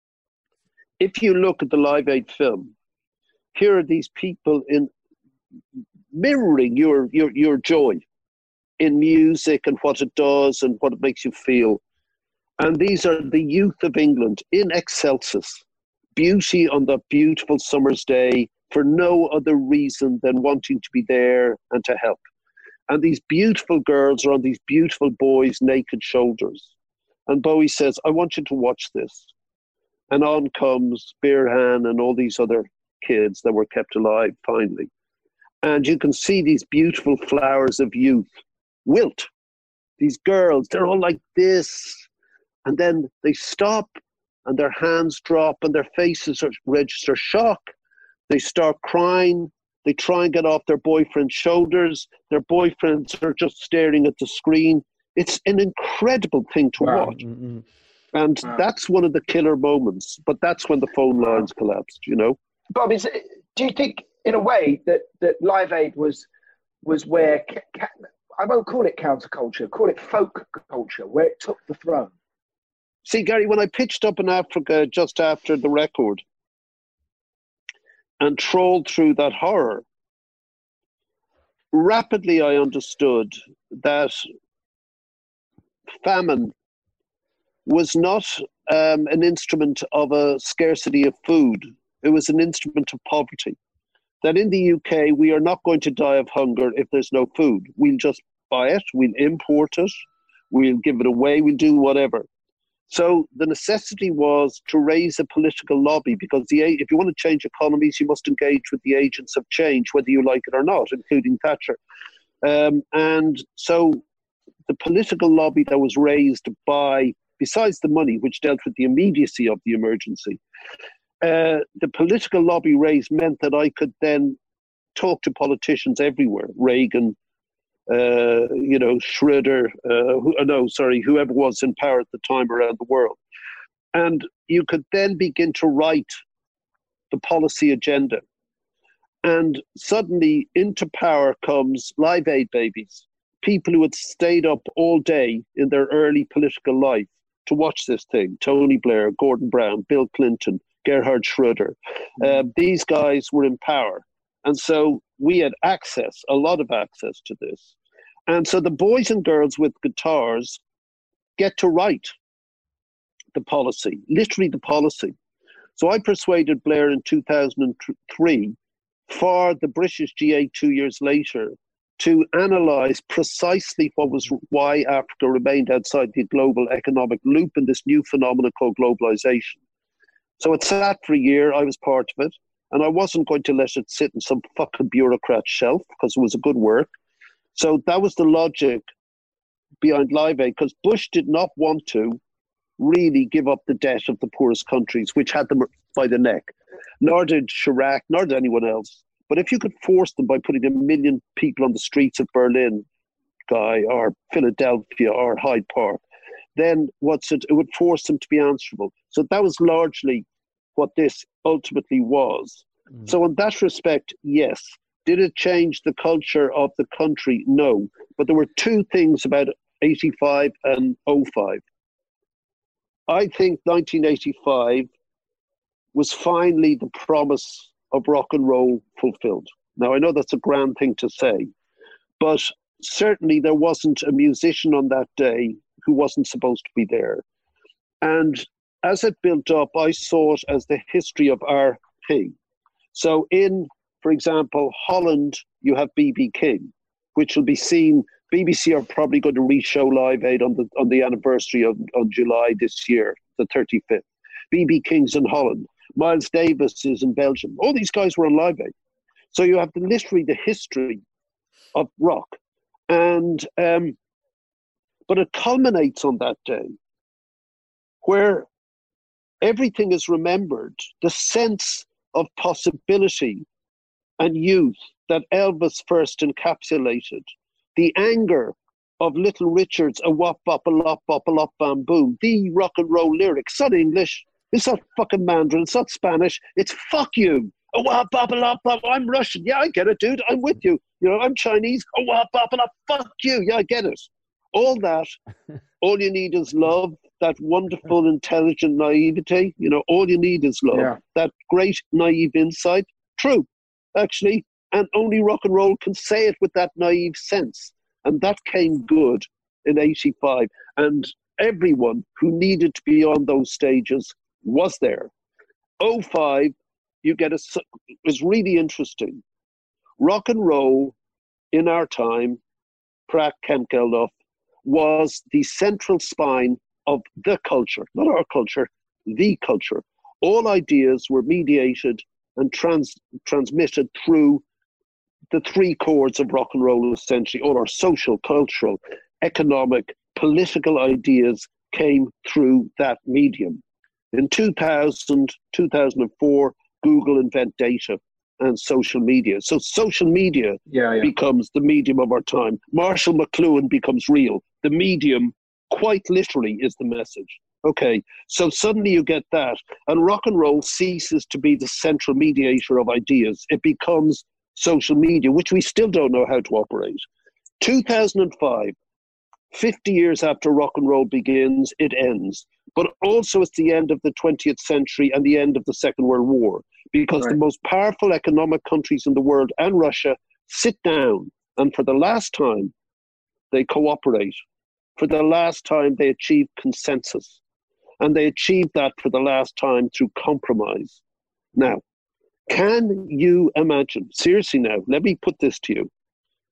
Speaker 5: If you look at the Live Aid film, here are these people mirroring your joy in music and what it does and what it makes you feel. And these are the youth of England in excelsis, beauty on the beautiful summer's day for no other reason than wanting to be there and to help. And these beautiful girls are on these beautiful boys' naked shoulders. And Bowie says, I want you to watch this. And on comes Birhan and all these other kids that were kept alive finally. And you can see these beautiful flowers of youth wilt. These girls, they're all like this. And then they stop and their hands drop and their faces register shock. They start crying. They try and get off their boyfriend's shoulders. Their boyfriends are just staring at the screen. It's an incredible thing to watch. Mm-hmm. And that's one of the killer moments. But that's when the phone lines collapsed,
Speaker 6: Bob, do you think, in a way, that Live Aid was where, I won't call it counterculture, call it folk culture, where it took the throne?
Speaker 5: See, Gary, when I pitched up in Africa just after the record and trawled through that horror, rapidly I understood that famine was not an instrument of a scarcity of food. It was an instrument of poverty. That in the UK, we are not going to die of hunger if there's no food. We'll just buy it, we'll import it, we'll give it away, we'll do whatever. So the necessity was to raise a political lobby because if you want to change economies, you must engage with the agents of change, whether you like it or not, including Thatcher. And so the political lobby that was raised by, besides the money, which dealt with the immediacy of the emergency, the political lobby raised meant that I could then talk to politicians everywhere, Reagan, Schroeder, whoever was in power at the time around the world. And you could then begin to write the policy agenda. And suddenly into power comes Live Aid babies, people who had stayed up all day in their early political life to watch this thing. Tony Blair, Gordon Brown, Bill Clinton, Gerhard Schroeder. These guys were in power. And so we had a lot of access to this. And so the boys and girls with guitars get to write the policy, literally the policy. So I persuaded Blair in 2003 for the British G8 2 years later to analyse precisely why Africa remained outside the global economic loop in this new phenomenon called globalisation. So it sat for a year, I was part of it, and I wasn't going to let it sit in some fucking bureaucrat's shelf because it was a good work. So that was the logic behind Live Aid, because Bush did not want to really give up the debt of the poorest countries, which had them by the neck. Nor did Chirac, nor did anyone else. But if you could force them by putting 1 million people on the streets of Berlin, or Philadelphia, or Hyde Park, then it would force them to be answerable. So that was largely what this ultimately was. So in that respect, yes. Did it change the culture of the country? No. But there were two things about 85 and 05. I think 1985 was finally the promise of rock and roll fulfilled. Now, I know that's a grand thing to say, but certainly there wasn't a musician on that day who wasn't supposed to be there. And as it built up, I saw it as the history of our thing. So for example, Holland, you have B.B. King, which will be seen. BBC are probably going to re-show Live Aid on the anniversary on July this year, the 35th. B.B. King's in Holland. Miles Davis is in Belgium. All these guys were on Live Aid. So you have literally the history of rock. And but it culminates on that day where everything is remembered, the sense of possibility and youth that Elvis first encapsulated, the anger of Little Richard's a wop bop a lop bop a lop bam boom, the rock and roll lyrics. It's not English, it's not fucking Mandarin, it's not Spanish, it's fuck you. A wop bop a lop bop, I'm Russian, yeah, I get it, dude, I'm with you. I'm Chinese, a wop bop a lop, fuck you, yeah, I get it. All that, all you need is love, that wonderful, intelligent naivety, all you need is love, that great naive insight. True, actually, and only rock and roll can say it with that naive sense. And that came good in 85. And everyone who needed to be on those stages was there. 05, was really interesting. Rock and roll in our time, Prague Kemkelduff, was the central spine of the culture, not our culture, the culture. All ideas were mediated and transmitted through the three chords of rock and roll, essentially. All our social, cultural, economic, political ideas came through that medium. In 2000, 2004, Google invent data and social media. So social media becomes the medium of our time. Marshall McLuhan becomes real. The medium, quite literally, is the message. Okay, so suddenly you get that, and rock and roll ceases to be the central mediator of ideas. It becomes social media, which we still don't know how to operate. 2005, 50 years after rock and roll begins, it ends. But also it's the end of the 20th century and the end of the Second World War, because the most powerful economic countries in the world and Russia sit down, and for the last time, they cooperate. For the last time, they achieve consensus. And they achieved that for the last time through compromise. Now, can you imagine, seriously now, let me put this to you,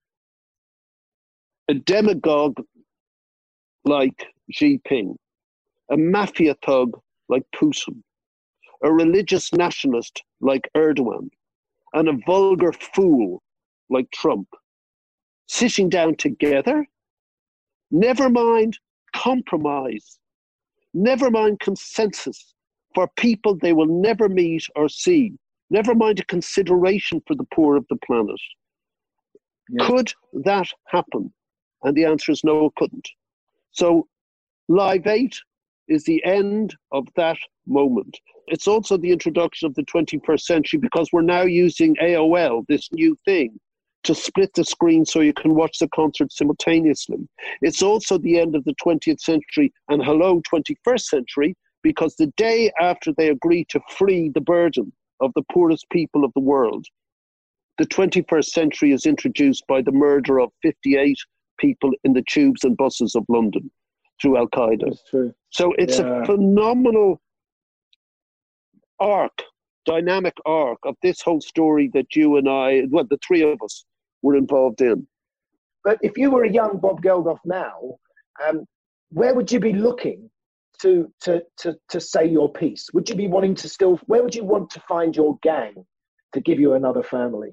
Speaker 5: a demagogue like Xi Jinping, a mafia thug like Putin, a religious nationalist like Erdogan, and a vulgar fool like Trump, sitting down together? Never mind compromise, never mind consensus for people they will never meet or see. never mind a consideration for the poor of the planet. Yeah. Could that happen? And the answer is no, it couldn't. So Live 8 is the end of that moment. It's also the introduction of the 21st century, because we're now using AOL, this new thing, to split the screen so you can watch the concert simultaneously. It's also the end of the 20th century and hello 21st century, because the day after they agreed to free the burden of the poorest people of the world, the 21st century is introduced by the murder of 58 people in the tubes and buses of London through Al-Qaeda.
Speaker 6: That's true.
Speaker 5: So it's a phenomenal arc, dynamic arc of this whole story that you and I, well, the three of us, were involved in.
Speaker 6: But if you were a young Bob Geldof now, where would you be looking to say your piece? Would you be wanting to still, where would you want to find your gang to give you another family?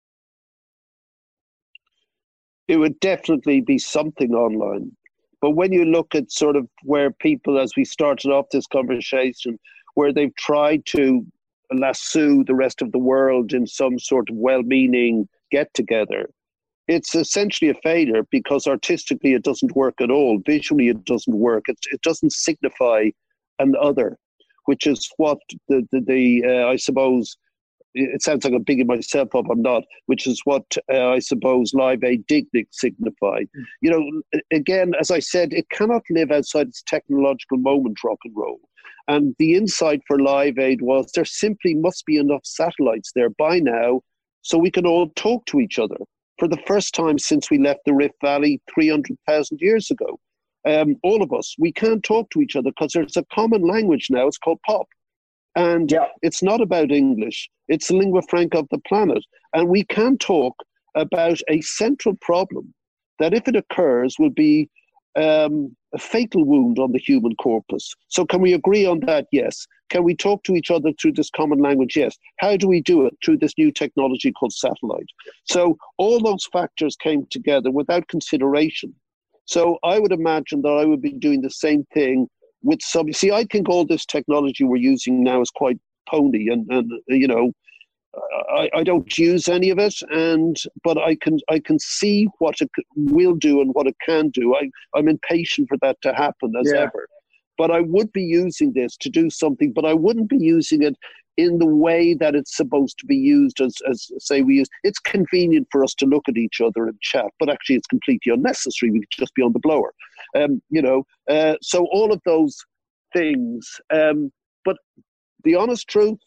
Speaker 5: It would definitely be something online. But when you look at sort of where people, as we started off this conversation, where they've tried to lasso the rest of the world in some sort of well-meaning get-together, it's essentially a failure, because artistically it doesn't work at all. Visually it doesn't work. It doesn't signify an other, which is what the I suppose, it sounds like I'm bigging myself up, I'm not, which is what I suppose Live Aid did signify. You know, again, as I said, it cannot live outside its technological moment, rock and roll. And the insight for Live Aid was there simply must be enough satellites there by now so we can all talk to each other for the first time since we left the Rift Valley 300,000 years ago. All of us, we can't talk to each other because there's a common language now. It's called pop. And it's not about English. It's the lingua franca of the planet. And we can talk about a central problem that, if it occurs, will be a fatal wound on the human corpus. So can we agree on that? Yes. Can we talk to each other through this common language? Yes. How do we do it? Through this new technology called satellite. So all those factors came together without consideration. So I would imagine that I would be doing the same thing with some. See, I think all this technology we're using now is quite pony, and you know, I don't use any of it, but I can see what it will do and what it can do. I'm impatient for that to happen as ever. But I would be using this to do something, but I wouldn't be using it in the way that it's supposed to be used as say we use. It's convenient for us to look at each other and chat, but actually it's completely unnecessary. We could just be on the blower. So all of those things. But the honest truth,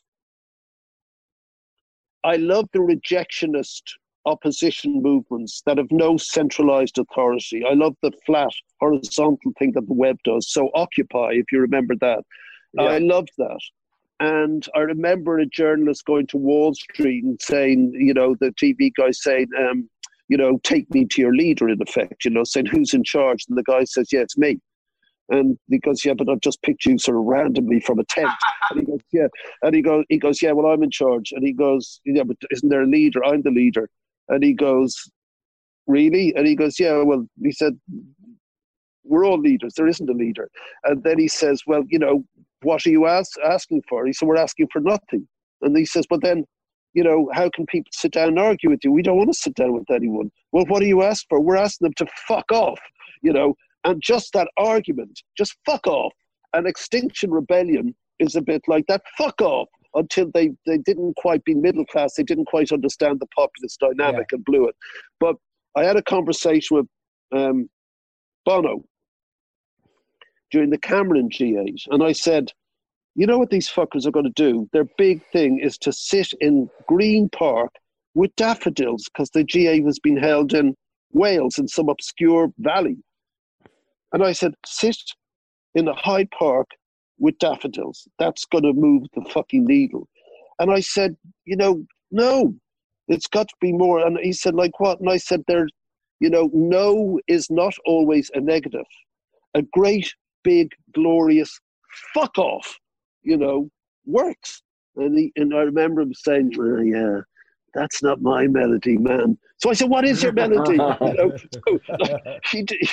Speaker 5: I love the rejectionist opposition movements that have no centralized authority. I love the flat, horizontal thing that the web does. So Occupy, if you remember that. Yeah. I loved that. And I remember a journalist going to Wall Street and saying, you know, the TV guy saying, take me to your leader, in effect, you know, saying who's in charge. And the guy says, yeah, it's me. And he goes, yeah, but I've just picked you sort of randomly from a tent. And he goes, yeah. And he goes, yeah, well, I'm in charge. And he goes, yeah, but isn't there a leader? I'm the leader. And he goes, really? And he goes, yeah, well, he said, we're all leaders. There isn't a leader. And then he says, well, you know, what are you asking for? He said, we're asking for nothing. And he says, but then, you know, how can people sit down and argue with you? We don't want to sit down with anyone. Well, what do you ask for? We're asking them to fuck off, you know. And just that argument, just fuck off. And Extinction Rebellion is a bit like that, fuck off, until they didn't quite be middle class. They didn't quite understand the populist dynamic and blew it. But I had a conversation with Bono during the Cameron G8. And I said, you know what these fuckers are going to do? Their big thing is to sit in Green Park with daffodils, because the G8 has been held in Wales in some obscure valley. And I said, sit in a Hyde Park with daffodils. That's going to move the fucking needle. And I said, you know, no, it's got to be more. And he said, like what? And I said, no is not always a negative. A great, big, glorious fuck off, you know, works. And I remember him saying, oh, yeah, that's not my melody, man. So I said, what is your melody? You know,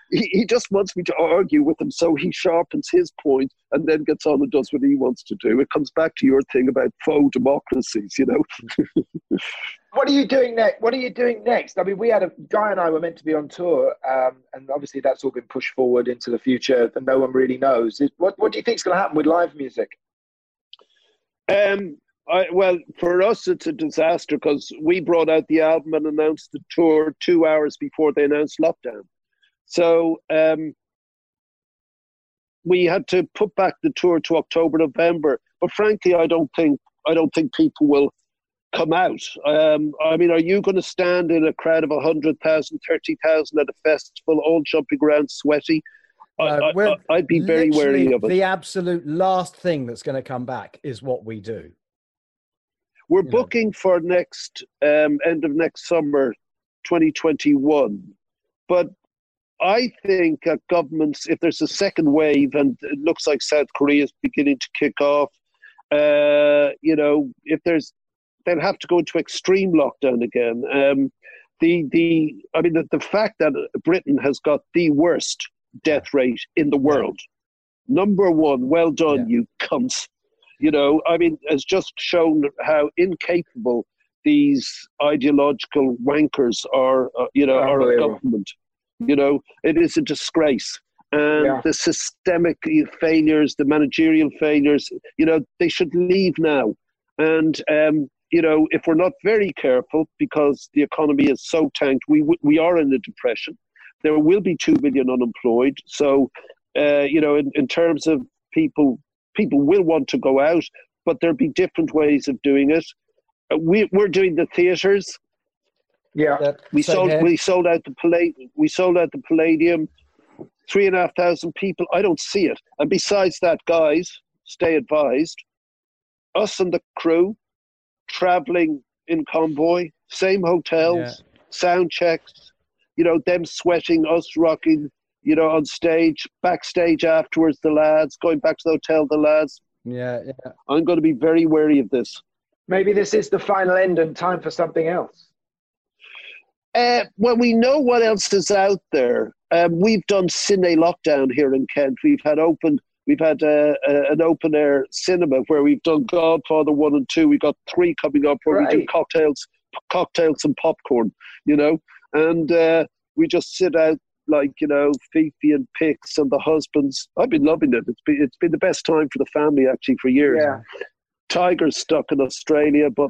Speaker 5: he just wants me to argue with him, so he sharpens his point and then gets on and does what he wants to do. It comes back to your thing about faux democracies, you know.
Speaker 6: What are you doing next? I mean, Guy and I were meant to be on tour, and obviously that's all been pushed forward into the future, and no one really knows. What do you think is going to happen with live music?
Speaker 5: Well, for us, it's a disaster because we brought out the album and announced the tour 2 hours before they announced lockdown. So we had to put back the tour to October, November. But frankly, I don't think people will come out. I mean, are you going to stand in a crowd of 100,000, 30,000 at a festival, all jumping around sweaty? I'd be very wary of it.
Speaker 7: The absolute last thing that's going to come back is what we do.
Speaker 5: We're booking for end of next summer, 2021. But I think governments, if there's a second wave, and it looks like South Korea is beginning to kick off, they'll have to go into extreme lockdown again. The fact that Britain has got the worst death rate in the world, number one, well done, you cunts. You know, I mean, has just shown how incapable these ideological wankers are, are a government. You know, it is a disgrace. And the systemic failures, the managerial failures, they should leave now. And, if we're not very careful, because the economy is so tanked, we are in a depression. There will be 2 million unemployed. So, in terms of people will want to go out, but there'll be different ways of doing it. We're doing the theatres.
Speaker 6: Yeah,
Speaker 5: we sold out the Palladium, 3,500 people. I don't see it. And besides that, guys, stay advised. Us and the crew traveling in convoy, same hotels, sound checks. Them sweating, us rocking. On stage, backstage afterwards, the lads, going back to the hotel, the lads.
Speaker 7: Yeah.
Speaker 5: I'm going to be very wary of this.
Speaker 6: Maybe this is the final end and time for something else.
Speaker 5: Well, we know what else is out there. We've done Cine Lockdown here in Kent. We've had an open air cinema where we've done Godfather 1 and 2. We've got 3 coming up where we do cocktails and popcorn, and we just sit out like, Fifi and Pix and the husbands. I've been loving it. It's been the best time for the family, actually, for years.
Speaker 6: Yeah.
Speaker 5: Tiger's stuck in Australia, but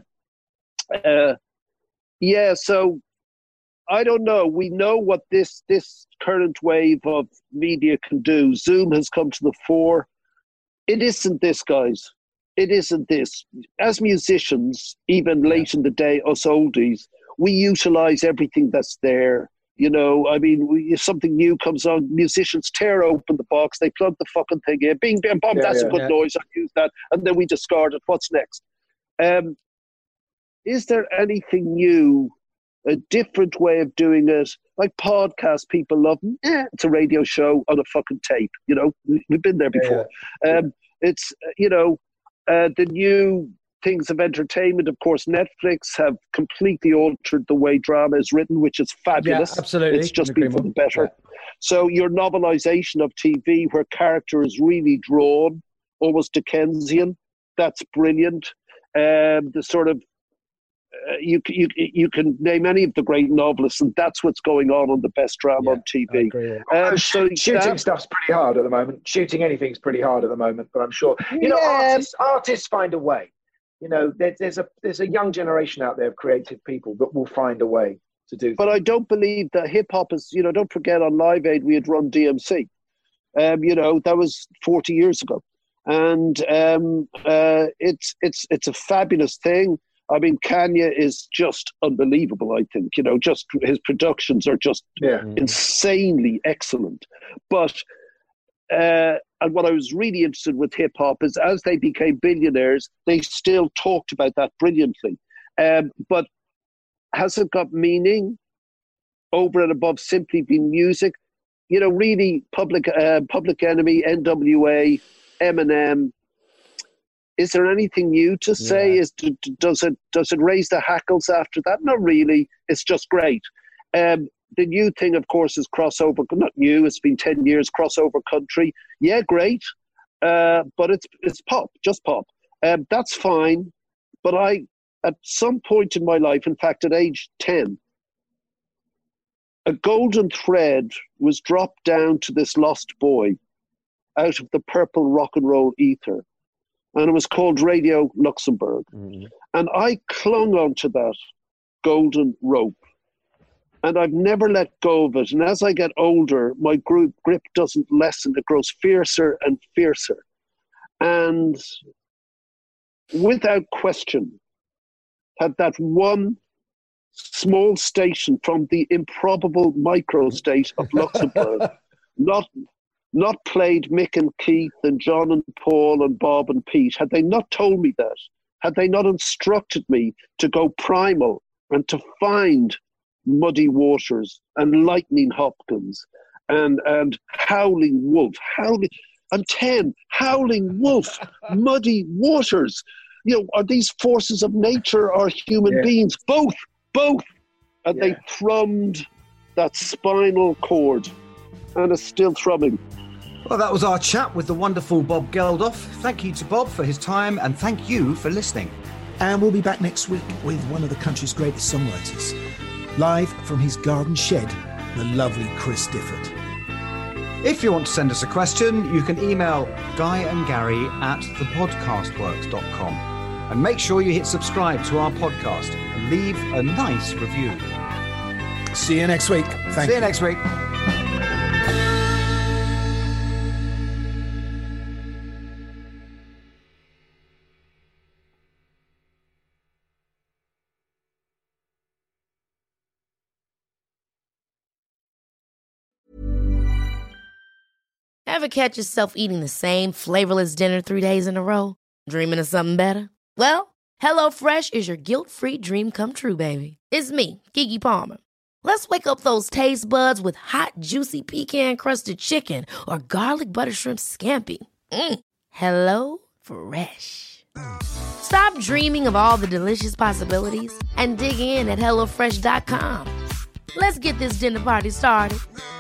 Speaker 5: so I don't know. We know what this current wave of media can do. Zoom has come to the fore. It isn't this, guys. It isn't this. As musicians, even late in the day, us oldies, we utilize everything that's there. If something new comes on, musicians tear open the box, they plug the fucking thing in, bing, bang, bum, that's a good noise, I use that, and then we discard it. What's next? Is there anything new, a different way of doing it? Like podcasts, people love them. It's a radio show on a fucking tape, we've been there before. It's, the new things of entertainment. Of course, Netflix have completely altered the way drama is written, which is fabulous.
Speaker 7: Yeah, absolutely.
Speaker 5: It's just been for the better. Yeah. So your novelization of TV, where character is really drawn, almost Dickensian, that's brilliant. The sort of you can name any of the great novelists, and that's what's going on the best drama on TV.
Speaker 6: Shooting stuff's pretty hard at the moment. Shooting anything's pretty hard at the moment, but I'm sure artists find a way. There's a young generation out there of creative people that will find a way to do.
Speaker 5: But I don't believe that hip hop is. Don't forget on Live Aid we had Run DMC. That was 40 years ago, and it's a fabulous thing. I mean, Kanye is just unbelievable. I think just his productions are just insanely excellent. But and what I was really interested with hip hop is, as they became billionaires, they still talked about that brilliantly. But has it got meaning over and above simply being music? Really, Public Enemy, NWA, Eminem. Is there anything new to say? Does it raise the hackles after that? Not really. It's just great. the new thing, of course, is crossover. Not new, it's been 10 years, crossover country. Yeah, great. But it's pop, just pop. That's fine. But at some point in my life, in fact, at age 10, a golden thread was dropped down to this lost boy out of the purple rock and roll ether. And it was called Radio Luxembourg. Mm-hmm. And I clung onto that golden rope. And I've never let go of it. And as I get older, my grip doesn't lessen. It grows fiercer and fiercer. And without question, had that one small station from the improbable micro-state of Luxembourg not played Mick and Keith and John and Paul and Bob and Pete, had they not told me that, had they not instructed me to go primal and to find Muddy Waters and Lightning Hopkins and Howling Wolf, and 10, Howling Wolf, Muddy Waters, are these forces of nature or human beings? Both. And they thrummed that spinal cord, and it's still thrumming.
Speaker 3: Well, that was our chat with the wonderful Bob Geldof. Thank you to Bob for his time, and thank you for listening.
Speaker 4: And we'll be back next week with one of the country's greatest songwriters. Live from his garden shed, the lovely Chris Difford.
Speaker 3: If you want to send us a question, you can email guyandgary@thepodcastworks.com. And make sure you hit subscribe to our podcast and leave a nice review.
Speaker 4: See you next week.
Speaker 3: See you next week.
Speaker 9: Ever catch yourself eating the same flavorless dinner 3 days in a row? Dreaming of something better? Well, HelloFresh is your guilt-free dream come true, baby. It's me, Keke Palmer. Let's wake up those taste buds with hot, juicy pecan-crusted chicken or garlic butter shrimp scampi. Hello Fresh. Stop dreaming of all the delicious possibilities and dig in at HelloFresh.com. Let's get this dinner party started.